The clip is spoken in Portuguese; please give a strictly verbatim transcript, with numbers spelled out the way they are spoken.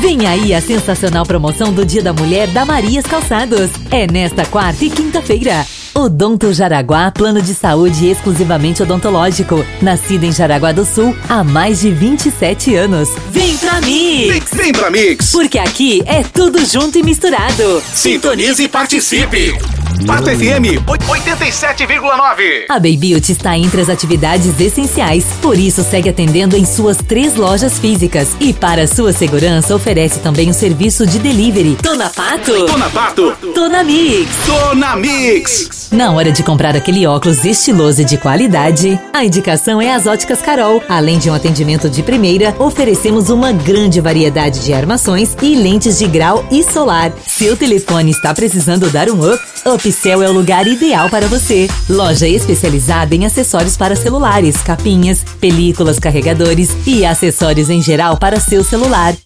Vem aí a sensacional promoção do Dia da Mulher da Marias Calçados. É nesta quarta e quinta-feira. Odonto Jaraguá, plano de saúde exclusivamente odontológico. Nascido em Jaraguá do Sul há mais de vinte e sete anos. Vem pra Mix! Vem, vem pra Mix! Porque aqui é tudo junto e misturado. Sintonize e participe! Pato F M oitenta e sete vírgula nove. A Baby Beauty está entre as atividades essenciais, por isso segue atendendo em suas três lojas físicas. E para sua segurança oferece também o serviço de delivery. Tô na Pato? Tô na Pato! Tô na Mix! Tô na Mix! Na hora de comprar aquele óculos estiloso e de qualidade, a indicação é as Óticas Carol. Além de um atendimento de primeira, oferecemos uma grande variedade de armações e lentes de grau e solar. Seu telefone está precisando dar um up? Opcel é o lugar ideal para você. Loja especializada em acessórios para celulares, capinhas, películas, carregadores e acessórios em geral para seu celular.